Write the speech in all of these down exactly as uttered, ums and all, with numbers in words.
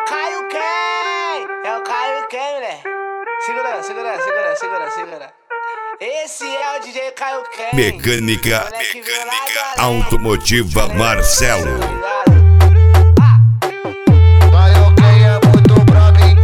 Caio Ken! É o Caio Ken, moleque. Segura, segura, segura, segura, segura. Esse é o D J Caio Ken. Mecânica, mecânica automotiva Marcelo. Caio Ken é muito brabo.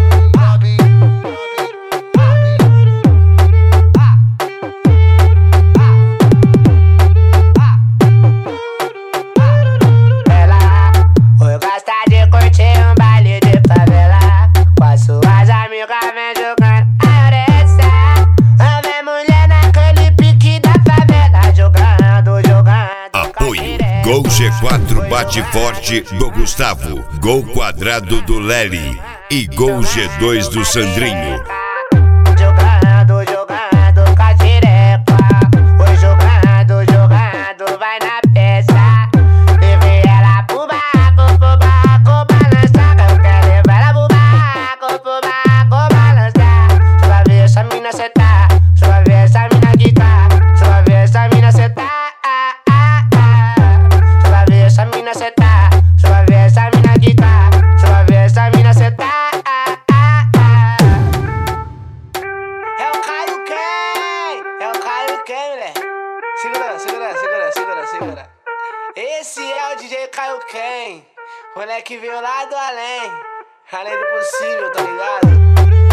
Ela hoje gosta de curtir um baile de favela. Com as suas amigas vem jogando a orelha. Vem mulher naquele pique da favela. Jogando, jogando. Apoio Gol G quatro bate forte do Gustavo, Gol quadrado do Lely e Gol G dois do Sandrinho. Jogando, jogando com a xereca. Oi, jogando, jogando, vai na peça. Levei ela pro barraco, pro barraco balançar. Eu quero levar ela pro barraco, pro barraco balançar. Só vai ver essa mina sentar, só vai ver essa mina quicar. Só vai ver essa mina sentar, ah, ah, ah. Só vai ver essa mina sentar, só vai ver essa mina quicar. Só vai ver essa mina sentar, ah, ah, ah. É o Caio Ken! É o Caio Ken, moleque. Segura, segura, segura, segura, segura. Esse é o D J Caio Ken. Moleque veio lá do além. Além do possível, tá ligado?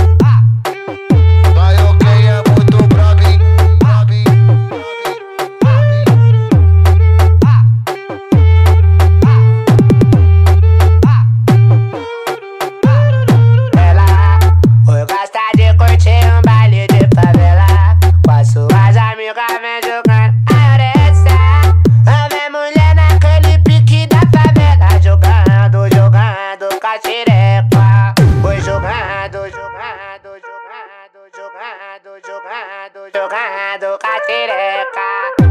Caio Ken é muito brabo. Ela hoje gosta de curtir um baile de favela. Com as suas amigas vem jogando a orelha. Vem mulher naquele pique da favela. Jogando, jogando com a xereca. Oi, jogando, jogando, jogando, jogando, jogando, jogando com a xereca.